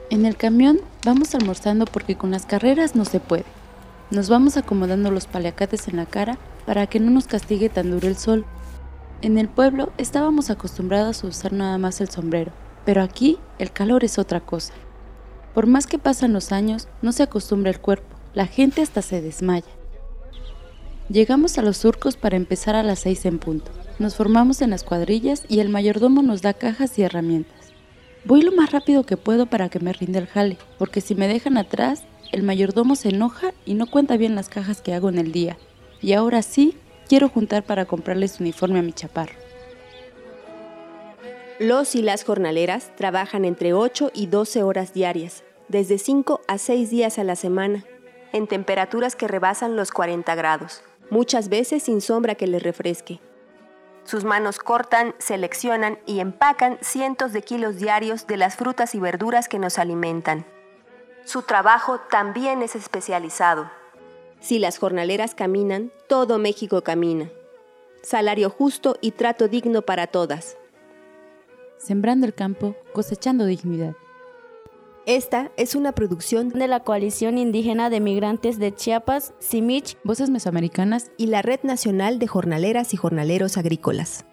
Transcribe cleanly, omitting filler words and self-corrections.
En el camión vamos almorzando porque con las carreras no se puede. Nos vamos acomodando los paliacates en la cara para que no nos castigue tan duro el sol. En el pueblo estábamos acostumbrados a usar nada más el sombrero, pero aquí el calor es otra cosa. Por más que pasan los años, no se acostumbra el cuerpo, la gente hasta se desmaya. Llegamos a los surcos para empezar a las 6 en punto. Nos formamos en las cuadrillas y el mayordomo nos da cajas y herramientas. Voy lo más rápido que puedo para que me rinda el jale, porque si me dejan atrás, el mayordomo se enoja y no cuenta bien las cajas que hago en el día. Y ahora sí, quiero juntar para comprarles uniforme a mi chaparro. Los y las jornaleras trabajan entre 8 y 12 horas diarias, desde 5 a 6 días a la semana, en temperaturas que rebasan los 40 grados, muchas veces sin sombra que les refresque. Sus manos cortan, seleccionan y empacan cientos de kilos diarios de las frutas y verduras que nos alimentan. Su trabajo también es especializado. Si las jornaleras caminan, todo México camina. Salario justo y trato digno para todas. Sembrando el campo, cosechando dignidad. Esta es una producción de la Coalición Indígena de Migrantes de Chiapas, CIMICH, Voces Mesoamericanas y la Red Nacional de Jornaleras y Jornaleros Agrícolas.